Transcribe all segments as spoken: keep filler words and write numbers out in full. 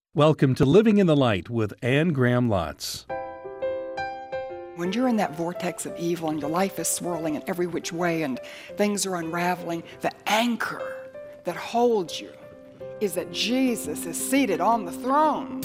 Welcome to Living in the Light with Anne Graham Lotz. When you're in that vortex of evil and your life is swirling in every which way and things are unraveling, the anchor that holds you is that Jesus is seated on the throne.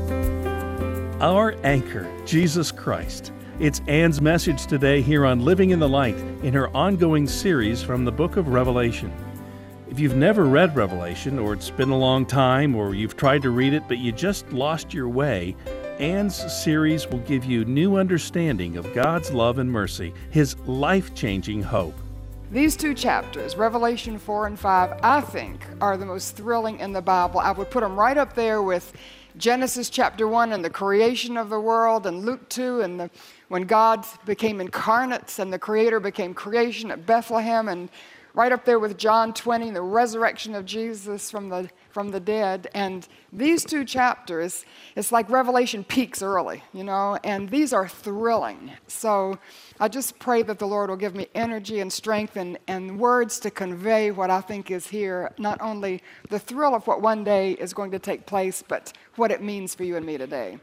Our anchor, Jesus Christ. It's Anne's message today here on Living in the Light in her ongoing series from the book of Revelation. If you've never read Revelation, or it's been a long time, or you've tried to read it but you just lost your way, Anne's series will give you new understanding of God's love and mercy, His life-changing hope. These two chapters, Revelation four and five, I think are the most thrilling in the Bible. I would put them right up there with Genesis chapter one and the creation of the world, and Luke two and the, when God became incarnate and the Creator became creation at Bethlehem, and right up there with John twenty, the resurrection of Jesus from the from the dead. And these two chapters, it's like Revelation peaks early, you know, and these are thrilling. So I just pray that the Lord will give me energy and strength and, and words to convey what I think is here, not only the thrill of what one day is going to take place, but what it means for you and me today.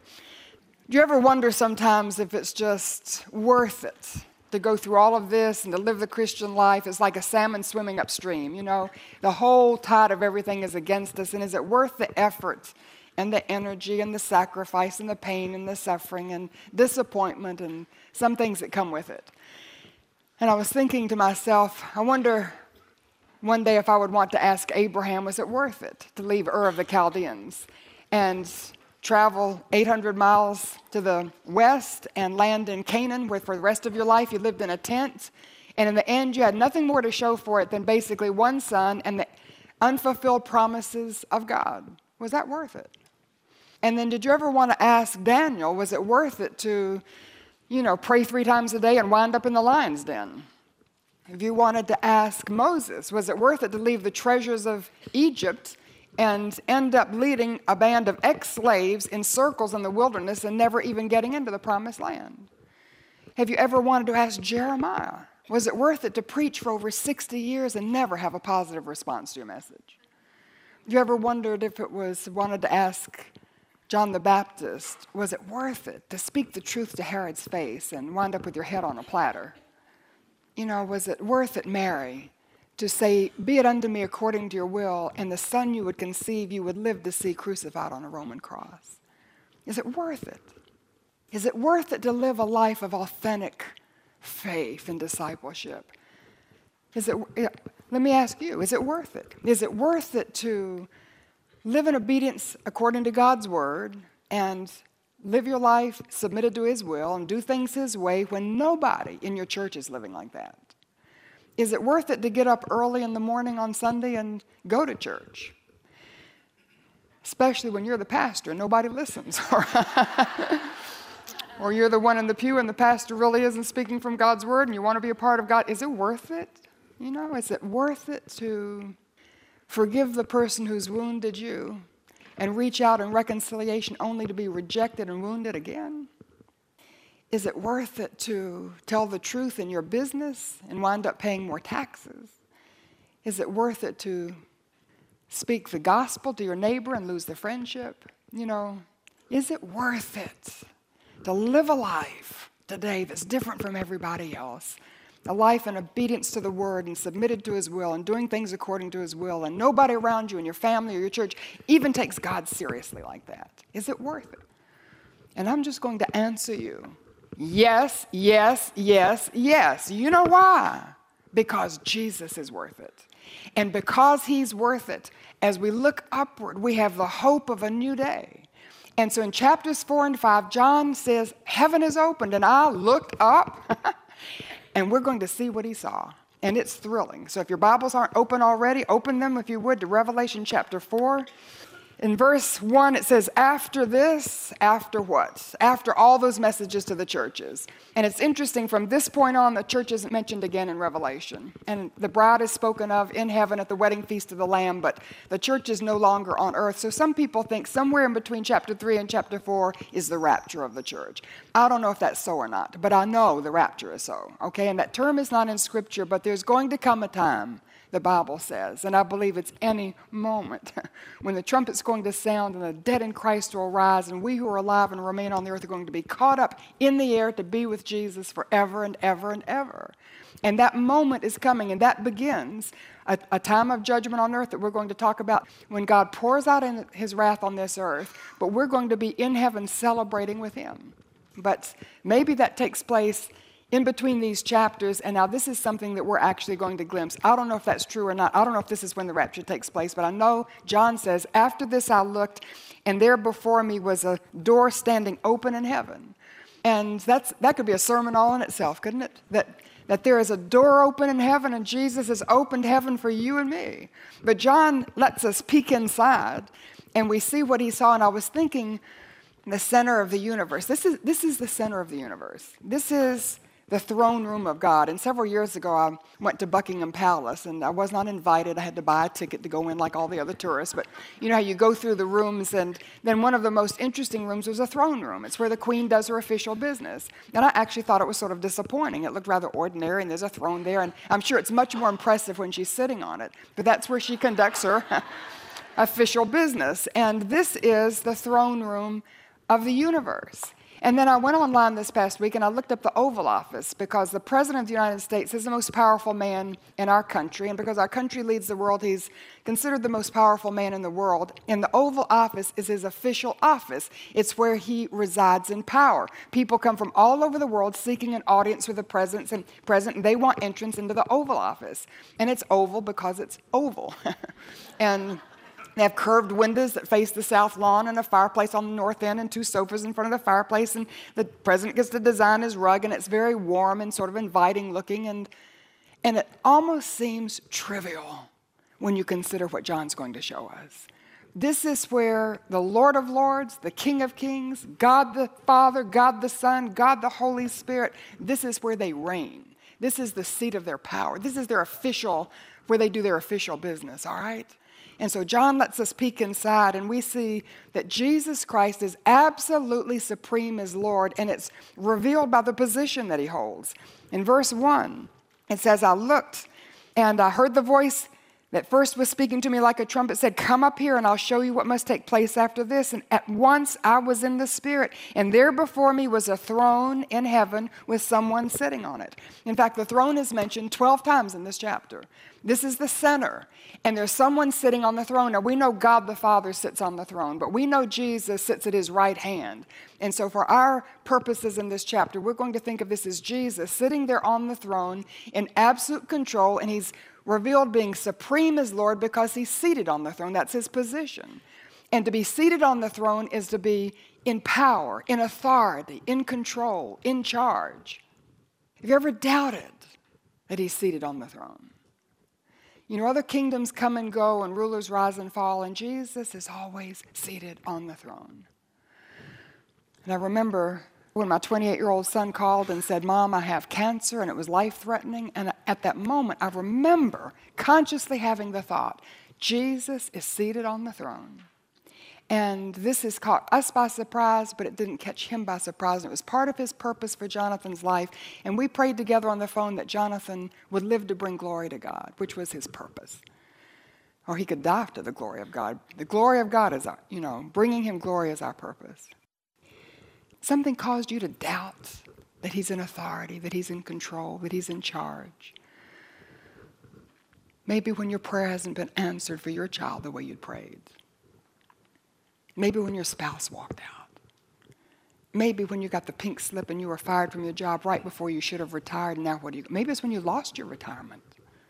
Do you ever wonder sometimes if it's just worth it to go through all of this and to live the Christian life? It's like a salmon swimming upstream, you know. The whole tide of everything is against us, and is it worth the effort and the energy and the sacrifice and the pain and the suffering and disappointment and some things that come with it? And I was thinking to myself, I wonder one day if I would want to ask Abraham, was it worth it to leave Ur of the Chaldeans and travel eight hundred miles to the west and land in Canaan, where for the rest of your life you lived in a tent, and in the end you had nothing more to show for it than basically one son and the unfulfilled promises of God? Was that worth it? And then did you ever want to ask Daniel, was it worth it to, you know, pray three times a day and wind up in the lion's den? If you wanted to ask Moses, was it worth it to leave the treasures of Egypt and end up leading a band of ex-slaves in circles in the wilderness and never even getting into the promised land? Have you ever wanted to ask Jeremiah, was it worth it to preach for over sixty years and never have a positive response to your message? Have you ever wondered if it was, wanted to ask John the Baptist, was it worth it to speak the truth to Herod's face and wind up with your head on a platter? You know, was it worth it, Mary, to say, be it unto me according to your will, and the son you would conceive you would live to see crucified on a Roman cross? Is it worth it? Is it worth it to live a life of authentic faith and discipleship? Is it? Let me ask you, is it worth it? Is it worth it to live in obedience according to God's word and live your life submitted to His will and do things His way when nobody in your church is living like that? Is it worth it to get up early in the morning on Sunday and go to church? Especially when you're the pastor and nobody listens. Or you're the one in the pew and the pastor really isn't speaking from God's word and you want to be a part of God. Is it worth it? You know, is it worth it to forgive the person who's wounded you and reach out in reconciliation only to be rejected and wounded again? Is it worth it to tell the truth in your business and wind up paying more taxes? Is it worth it to speak the gospel to your neighbor and lose the friendship? You know, is it worth it to live a life today that's different from everybody else? A life in obedience to the word and submitted to His will and doing things according to His will, and nobody around you in your family or your church even takes God seriously like that. Is it worth it? And I'm just going to answer you. Yes, yes, yes, yes. You know why? Because Jesus is worth it. And because He's worth it, as we look upward, we have the hope of a new day. And so in chapters four and five, John says, heaven is opened, and I looked up, and we're going to see what he saw. And it's thrilling. So if your Bibles aren't open already, open them, if you would, to Revelation chapter four. In verse one, it says, after this, after what? After all those messages to the churches. And it's interesting, from this point on, the church isn't mentioned again in Revelation. And the bride is spoken of in heaven at the wedding feast of the Lamb, but the church is no longer on earth. So some people think somewhere in between chapter three and chapter four is the rapture of the church. I don't know if that's so or not, but I know the rapture is so. Okay, and that term is not in Scripture, but there's going to come a time the Bible says. And I believe it's any moment when the trumpet's going to sound and the dead in Christ will rise, and we who are alive and remain on the earth are going to be caught up in the air to be with Jesus forever and ever and ever. And that moment is coming, and that begins a, a time of judgment on earth that we're going to talk about when God pours out in his wrath on this earth, but we're going to be in heaven celebrating with him. But maybe that takes place in between these chapters, and now this is something that we're actually going to glimpse. I don't know if that's true or not. I don't know if this is when the rapture takes place, but I know John says, after this I looked, and there before me was a door standing open in heaven. And that's that could be a sermon all in itself, couldn't it? That that there is a door open in heaven, and Jesus has opened heaven for you and me. But John lets us peek inside, and we see what he saw, and I was thinking, the center of the universe. This is this is the center of the universe. This is the throne room of God. And several years ago, I went to Buckingham Palace, and I was not invited. I had to buy a ticket to go in like all the other tourists. But you know how you go through the rooms, and then one of the most interesting rooms was a throne room. It's where the Queen does her official business. And I actually thought it was sort of disappointing. It looked rather ordinary, and there's a throne there, and I'm sure it's much more impressive when she's sitting on it. But that's where she conducts her official business. And this is the throne room of the universe. And then I went online this past week and I looked up the Oval Office, because the President of the United States is the most powerful man in our country, and because our country leads the world, he's considered the most powerful man in the world. And the Oval Office is his official office. It's where he resides in power. People come from all over the world seeking an audience with the president, and president, and they want entrance into the Oval Office. And it's oval because it's oval. And they have curved windows that face the south lawn, and a fireplace on the north end, and two sofas in front of the fireplace, and the president gets to design his rug, and it's very warm and sort of inviting looking, and, and it almost seems trivial when you consider what John's going to show us. This is where the Lord of Lords, the King of Kings, God the Father, God the Son, God the Holy Spirit, this is where they reign. This is the seat of their power. This is their official, where they do their official business, all right? And so John lets us peek inside, and we see that Jesus Christ is absolutely supreme as Lord, and it's revealed by the position that he holds. In verse one, it says, I looked, and I heard the voice that first was speaking to me like a trumpet, said, come up here, and I'll show you what must take place after this. And at once I was in the Spirit, and there before me was a throne in heaven with someone sitting on it. In fact, the throne is mentioned twelve times in this chapter. This is the center, and there's someone sitting on the throne. Now, we know God the Father sits on the throne, but we know Jesus sits at his right hand. And so for our purposes in this chapter, we're going to think of this as Jesus sitting there on the throne in absolute control, and he's revealed being supreme as Lord because he's seated on the throne. That's his position. And to be seated on the throne is to be in power, in authority, in control, in charge. Have you ever doubted that he's seated on the throne? You know, other kingdoms come and go, and rulers rise and fall, and Jesus is always seated on the throne. And I remember when my twenty-eight-year-old son called and said, Mom, I have cancer, and it was life-threatening. And at that moment, I remember consciously having the thought, Jesus is seated on the throne. And this has caught us by surprise, but it didn't catch him by surprise. And it was part of his purpose for Jonathan's life. And we prayed together on the phone that Jonathan would live to bring glory to God, which was his purpose. Or he could die to the glory of God. The glory of God is, our, you know, bringing him glory is our purpose. Something caused you to doubt that he's in authority, that he's in control, that he's in charge. Maybe when your prayer hasn't been answered for your child the way you'd prayed. Maybe when your spouse walked out. Maybe when you got the pink slip and you were fired from your job right before you should have retired, and now what do you, maybe it's when you lost your retirement.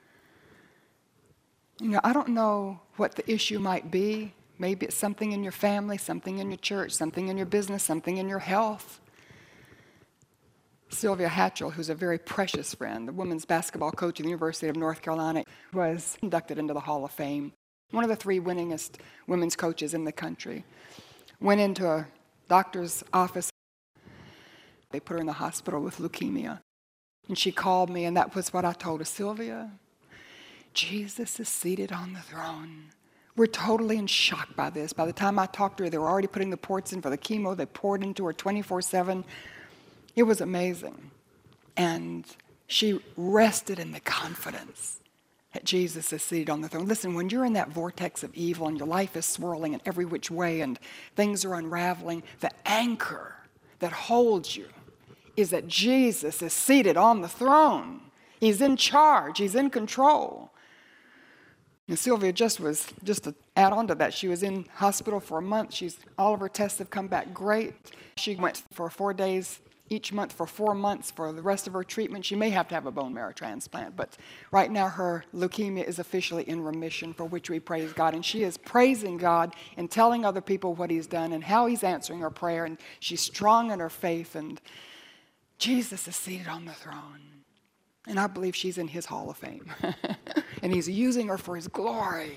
You know, I don't know what the issue might be. Maybe it's something in your family, something in your church, something in your business, something in your health. Sylvia Hatchell, who's a very precious friend, the women's basketball coach at the University of North Carolina, was inducted into the Hall of Fame. One of the three winningest women's coaches in the country. Went into a doctor's office. They put her in the hospital with leukemia. And she called me, and that was what I told her. Sylvia, Jesus is seated on the throne. We're totally in shock by this. By the time I talked to her, they were already putting the ports in for the chemo. They poured into her twenty-four seven. It was amazing. And she rested in the confidence that Jesus is seated on the throne. Listen, when you're in that vortex of evil and your life is swirling in every which way and things are unraveling, the anchor that holds you is that Jesus is seated on the throne. He's in charge. He's in control. And Sylvia just was, just to add on to that, she was in hospital for a month. She's, all of her tests have come back great. She went for four days each month for four months for the rest of her treatment. She may have to have a bone marrow transplant, but right now her leukemia is officially in remission, for which we praise God. And she is praising God and telling other people what he's done and how he's answering her prayer. And she's strong in her faith. And Jesus is seated on the throne. And I believe she's in his hall of fame. And he's using her for his glory.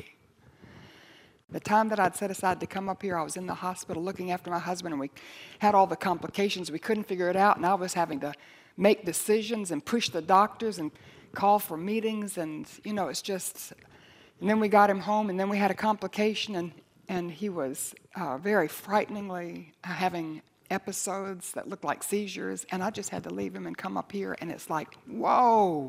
The time that I'd set aside to come up here, I was in the hospital looking after my husband, and we had all the complications. We couldn't figure it out, and I was having to make decisions and push the doctors and call for meetings, and, you know, it's just... And then we got him home, and then we had a complication, and, and he was uh, very frighteningly having episodes that looked like seizures, and I just had to leave him and come up here, and it's like, whoa!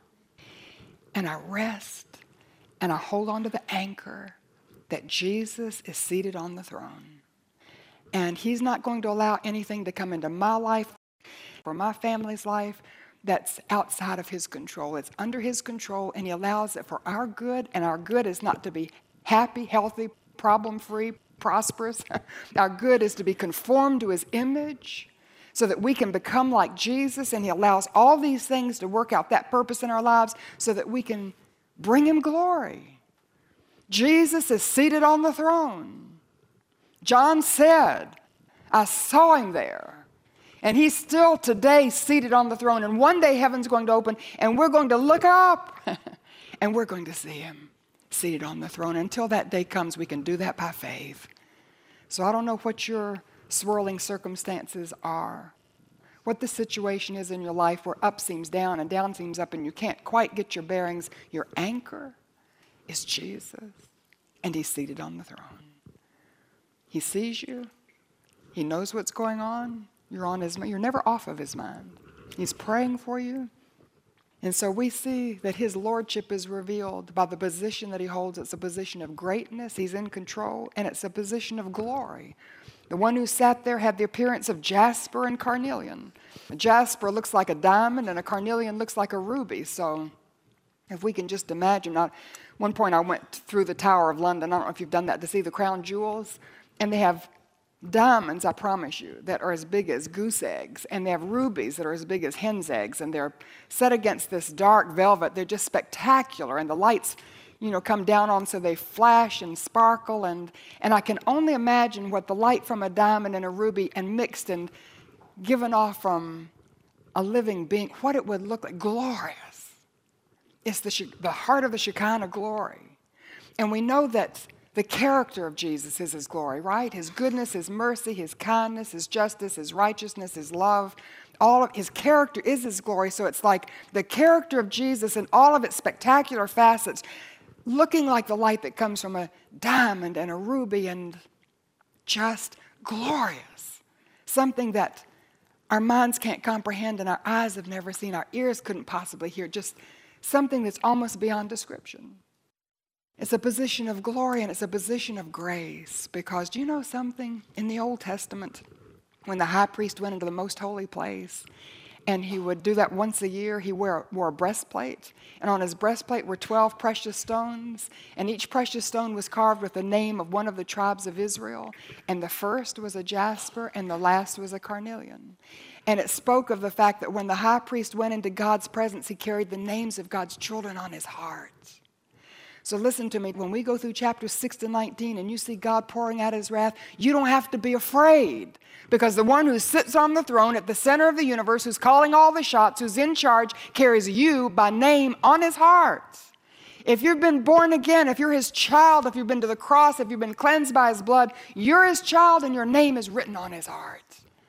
And I rest, and I hold on to the anchor that Jesus is seated on the throne. And he's not going to allow anything to come into my life or my family's life that's outside of his control. It's under his control, and he allows it for our good, and our good is not to be happy, healthy, problem-free, prosperous. Our good is to be conformed to his image so that we can become like Jesus, and he allows all these things to work out that purpose in our lives so that we can bring him glory. Jesus is seated on the throne. John said, I saw him there. And he's still today seated on the throne. And one day heaven's going to open, and we're going to look up, and we're going to see him seated on the throne. Until that day comes, we can do that by faith. So I don't know what your swirling circumstances are, what the situation is in your life where up seems down and down seems up and you can't quite get your bearings. Your anchor is Jesus, and he's seated on the throne. He sees you. He knows what's going on. You're on his mind. You're never off of his mind. He's praying for you. And so we see that his lordship is revealed by the position that he holds. It's a position of greatness. He's in control, and it's a position of glory. The one who sat there had the appearance of jasper and carnelian. A jasper looks like a diamond, and a carnelian looks like a ruby. So if we can just imagine. At one point I went through the Tower of London. I don't know if you've done that, to see the crown jewels. And they have diamonds, I promise you, that are as big as goose eggs. And they have rubies that are as big as hen's eggs. And they're set against this dark velvet. They're just spectacular. And the lights, you know, come down on so they flash and sparkle. And, and I can only imagine what the light from a diamond and a ruby and mixed and given off from a living being, what it would look like. Glorious. It's the, the heart of the Shekinah glory. And we know that the character of Jesus is his glory, right? His goodness, his mercy, his kindness, his justice, his righteousness, his love. All of his character is his glory. So it's like the character of Jesus in all of its spectacular facets, looking like the light that comes from a diamond and a ruby, and just glorious. Something that our minds can't comprehend and our eyes have never seen, our ears couldn't possibly hear. Just something that's almost beyond description. It's a position of glory, and it's a position of grace. Because do you know something? In the Old Testament, when the high priest went into the most holy place, and he would do that once a year, he wore, wore a breastplate. And on his breastplate were twelve precious stones. And each precious stone was carved with the name of one of the tribes of Israel. And the first was a jasper, and the last was a carnelian. And it spoke of the fact that when the high priest went into God's presence, he carried the names of God's children on his heart. So listen to me, when we go through chapters six to nineteen and you see God pouring out his wrath, you don't have to be afraid, because the one who sits on the throne at the center of the universe, who's calling all the shots, who's in charge, carries you by name on his heart. If you've been born again, if you're his child, if you've been to the cross, if you've been cleansed by his blood, you're his child and your name is written on his heart.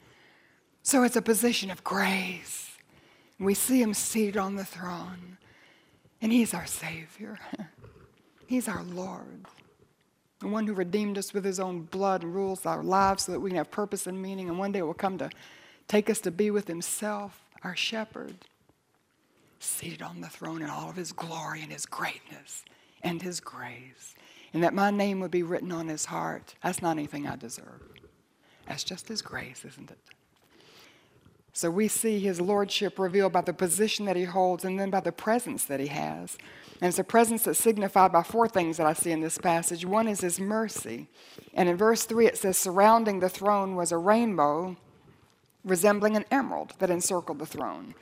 So it's a position of grace. We see him seated on the throne, and he's our Savior. He's our Lord, the one who redeemed us with his own blood and rules our lives so that we can have purpose and meaning, and one day will come to take us to be with himself, our shepherd. seated on the throne in all of his glory and his greatness and his grace, and that my name would be written on his heart. That's not anything I deserve. That's just his grace, isn't it? So we see his lordship revealed by the position that he holds and then by the presence that he has. And it's a presence that's signified by four things that I see in this passage. One is his mercy. And in verse three it says, surrounding the throne was a rainbow resembling an emerald that encircled the throne.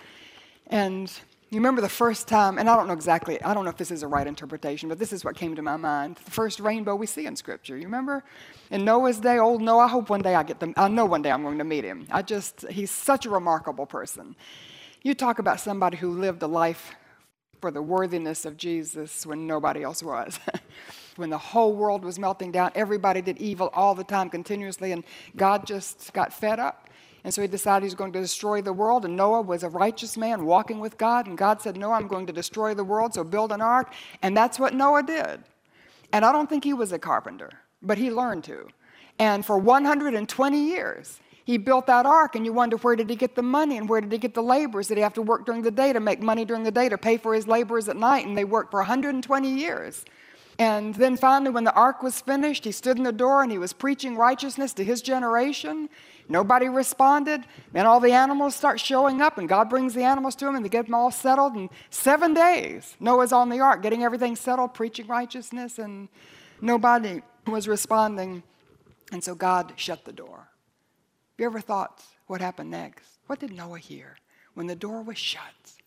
And you remember the first time, and I don't know exactly, I don't know if this is a right interpretation, but this is what came to my mind. The first rainbow we see in Scripture. You remember? In Noah's day, old Noah, I hope one day I get them. I know one day I'm going to meet him. I just, he's such a remarkable person. You talk about somebody who lived a life for the worthiness of Jesus when nobody else was. When the whole world was melting down, everybody did evil all the time continuously, and God just got fed up. And so he decided he was going to destroy the world, and Noah was a righteous man walking with God, and God said, no, I'm going to destroy the world, so build an ark. And that's what Noah did. And I don't think he was a carpenter, but he learned to. And for one hundred twenty years, he built that ark, and you wonder, where did he get the money, and where did he get the laborers? Did he have to work during the day to make money during the day to pay for his laborers at night? And they worked for one hundred twenty years. And then finally, when the ark was finished, he stood in the door and he was preaching righteousness to his generation. Nobody responded. Then all the animals start showing up, and God brings the animals to him, and they get them all settled. In seven days, Noah's on the ark, getting everything settled, preaching righteousness, and nobody was responding. And so God shut the door. Have you ever thought what happened next? What did Noah hear when the door was shut?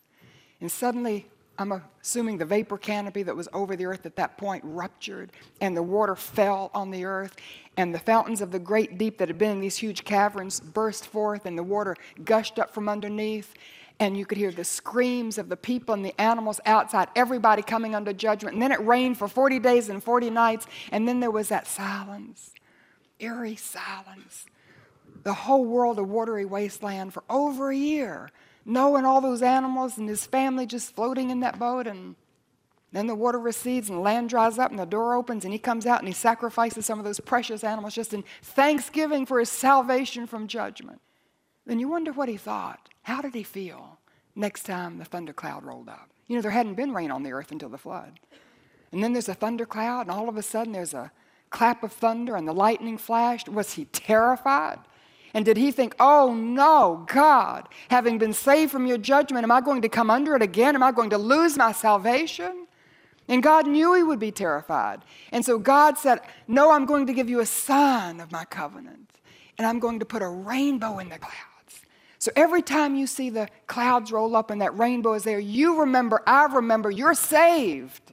And suddenly, I'm assuming the vapor canopy that was over the earth at that point ruptured, and the water fell on the earth, and the fountains of the great deep that had been in these huge caverns burst forth, and the water gushed up from underneath, and you could hear the screams of the people and the animals outside, everybody coming under judgment. And then it rained for forty days and forty nights, and then there was that silence, eerie silence. The whole world a watery wasteland for over a year. Noah and all those animals and his family just floating in that boat, and then the water recedes and land dries up and the door opens and he comes out and he sacrifices some of those precious animals just in thanksgiving for his salvation from judgment. Then you wonder what he thought. How did he feel next time the thundercloud rolled up? You know, there hadn't been rain on the earth until the flood. And then there's a thundercloud, and all of a sudden there's a clap of thunder and the lightning flashed. Was he terrified? And did he think, oh no, God, having been saved from your judgment, am I going to come under it again? Am I going to lose my salvation? And God knew he would be terrified. And so God said, no, I'm going to give you a sign of my covenant. And I'm going to put a rainbow in the clouds. So every time you see the clouds roll up and that rainbow is there, you remember, I remember, you're saved.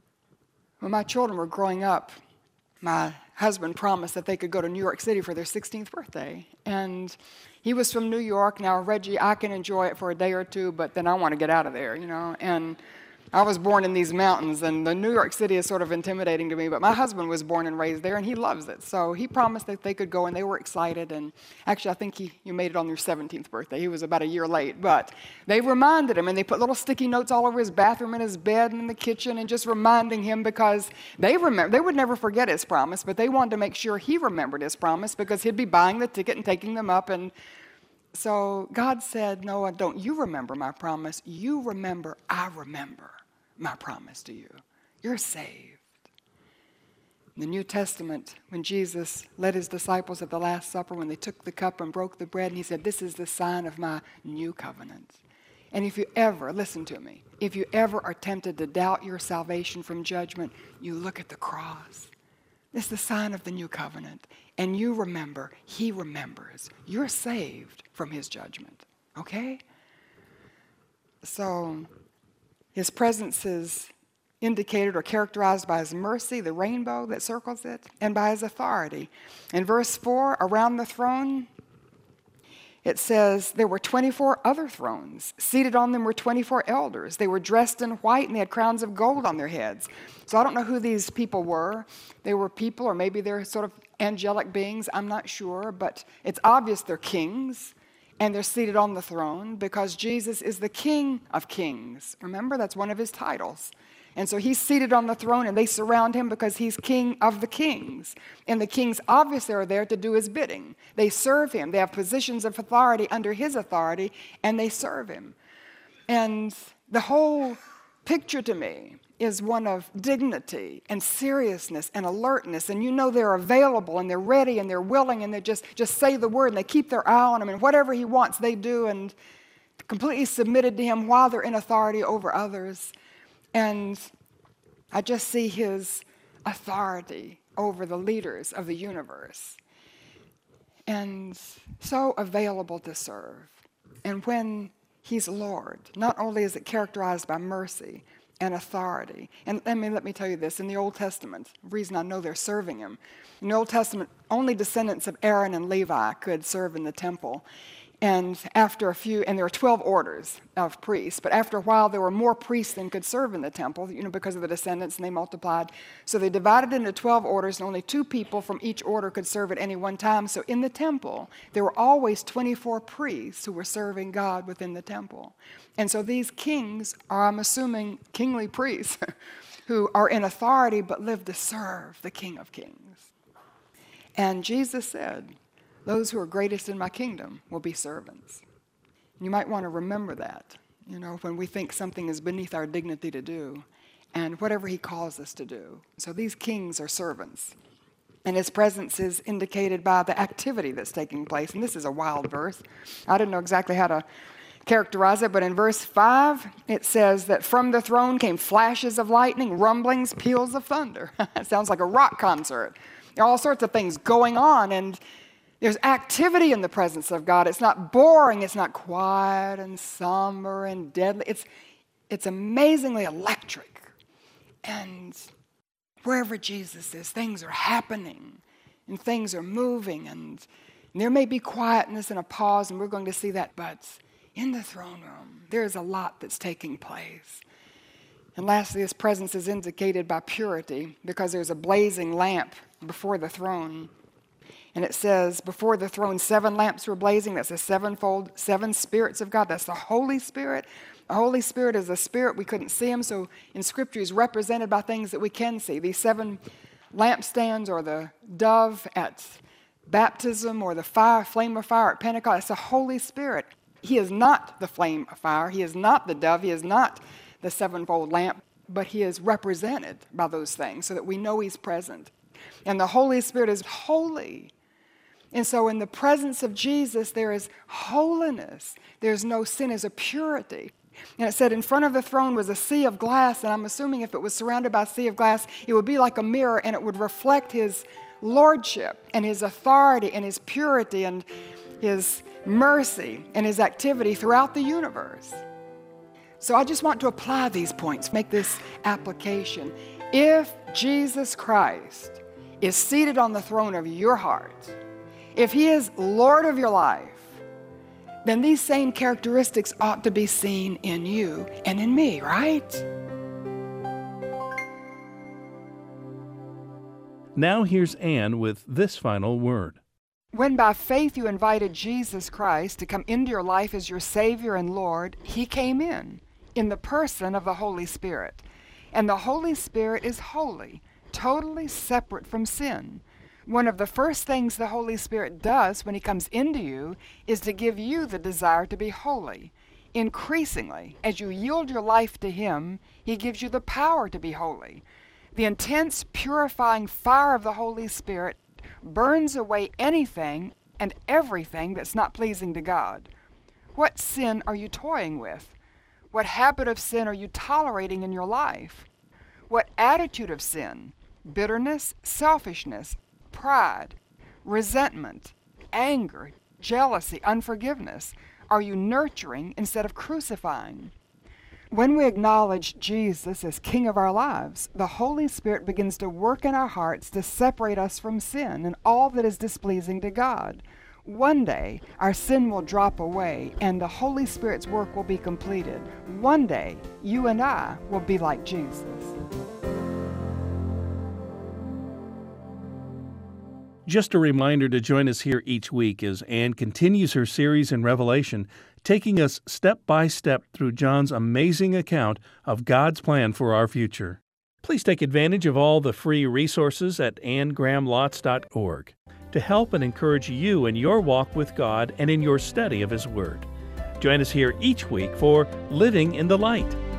When my children were growing up, my husband promised that they could go to New York City for their sixteenth birthday. And he was from New York. Now, Reggie, I can enjoy it for a day or two, but then I want to get out of there, you know. And I was born in these mountains, and the New York City is sort of intimidating to me, but my husband was born and raised there, and he loves it. So he promised that they could go, and they were excited. And actually, I think he, you made it on your seventeenth birthday. He was about a year late. But they reminded him, and they put little sticky notes all over his bathroom and his bed and in the kitchen, and just reminding him because they remember, they would never forget his promise, but they wanted to make sure he remembered his promise because he'd be buying the ticket and taking them up. And so God said, Noah, don't you remember my promise. You remember, I remember my promise to you. You're saved. In the New Testament, when Jesus led his disciples at the Last Supper, when they took the cup and broke the bread, and he said, this is the sign of my new covenant. And if you ever, listen to me, if you ever are tempted to doubt your salvation from judgment, you look at the cross. It's the sign of the new covenant. And you remember, he remembers. You're saved from his judgment. Okay? So his presence is indicated or characterized by his mercy, the rainbow that circles it, and by his authority. In verse four, around the throne, it says there were twenty-four other thrones. Seated on them were twenty-four elders. They were dressed in white, and they had crowns of gold on their heads. So I don't know who these people were. They were people, or maybe they're sort of angelic beings. I'm not sure, but it's obvious they're kings. And they're seated on the throne because Jesus is the King of Kings. Remember, that's one of his titles. And so he's seated on the throne, and they surround him because he's King of the kings. And the kings obviously are there to do his bidding. They serve him. They have positions of authority under his authority, and they serve him. And The whole picture to me is one of dignity and seriousness and alertness, and you know they're available and they're ready and they're willing and they just, just say the word and they keep their eye on him, and whatever he wants they do, and completely submitted to him while they're in authority over others. And I just see his authority over the leaders of the universe, and so available to serve. And when he's Lord, not only is it characterized by mercy and authority, and I mean, let me tell you this, in the Old Testament, the reason I know they're serving him, in the Old Testament, only descendants of Aaron and Levi could serve in the temple. And after a few, and there were twelve orders of priests, but after a while there were more priests than could serve in the temple, you know, because of the descendants, and they multiplied. So they divided into twelve orders, and only two people from each order could serve at any one time. So in the temple, there were always twenty-four priests who were serving God within the temple. And so these kings are, I'm assuming, kingly priests who are in authority but live to serve the King of Kings. And Jesus said, those who are greatest in my kingdom will be servants. You might want to remember that, you know, when we think something is beneath our dignity to do, and whatever he calls us to do. So these kings are servants. And his presence is indicated by the activity that's taking place. And this is a wild verse. I didn't know exactly how to characterize it, but in verse five, it says that from the throne came flashes of lightning, rumblings, peals of thunder. It sounds like a rock concert. There are all sorts of things going on, and there's activity in the presence of God. It's not boring. It's not quiet and somber and deadly. It's, it's amazingly electric. And wherever Jesus is, things are happening and things are moving. And, and there may be quietness and a pause, and we're going to see that. But in the throne room, there's a lot that's taking place. And lastly, his presence is indicated by purity, because there's a blazing lamp before the throne. And it says, before the throne, seven lamps were blazing. That's the sevenfold, seven spirits of God. That's the Holy Spirit. The Holy Spirit is a spirit. We couldn't see him, so in Scripture he's represented by things that we can see. These seven lampstands, or the dove at baptism, or the fire, flame of fire at Pentecost. It's the Holy Spirit. He is not the flame of fire. He is not the dove. He is not the sevenfold lamp, but he is represented by those things so that we know he's present. And the Holy Spirit is holy. And so in the presence of Jesus, there is holiness. There's no sin. There's a purity. And it said in front of the throne was a sea of glass, and I'm assuming if it was surrounded by a sea of glass, it would be like a mirror, and it would reflect his lordship and his authority and his purity and his mercy and his activity throughout the universe. So I just want to apply these points, make this application. If Jesus Christ is seated on the throne of your heart, if he is Lord of your life, then these same characteristics ought to be seen in you and in me, right? Now here's Anne with this final word. When by faith you invited Jesus Christ to come into your life as your Savior and Lord, he came in, in the person of the Holy Spirit. And the Holy Spirit is holy, totally separate from sin. One of the first things the Holy Spirit does when he comes into you is to give you the desire to be holy. Increasingly, as you yield your life to him, he gives you the power to be holy. The intense, purifying fire of the Holy Spirit burns away anything and everything that's not pleasing to God. What sin are you toying with? What habit of sin are you tolerating in your life? What attitude of sin, bitterness, selfishness, pride, resentment, anger, jealousy, unforgiveness are you nurturing instead of crucifying? When we acknowledge Jesus as King of our lives, the Holy Spirit begins to work in our hearts to separate us from sin and all that is displeasing to God. One day, our sin will drop away and the Holy Spirit's work will be completed. One day, you and I will be like Jesus. Just a reminder to join us here each week as Anne continues her series in Revelation, taking us step by step through John's amazing account of God's plan for our future. Please take advantage of all the free resources at anne graham lotz dot org to help and encourage you in your walk with God and in your study of His Word. Join us here each week for Living in the Light.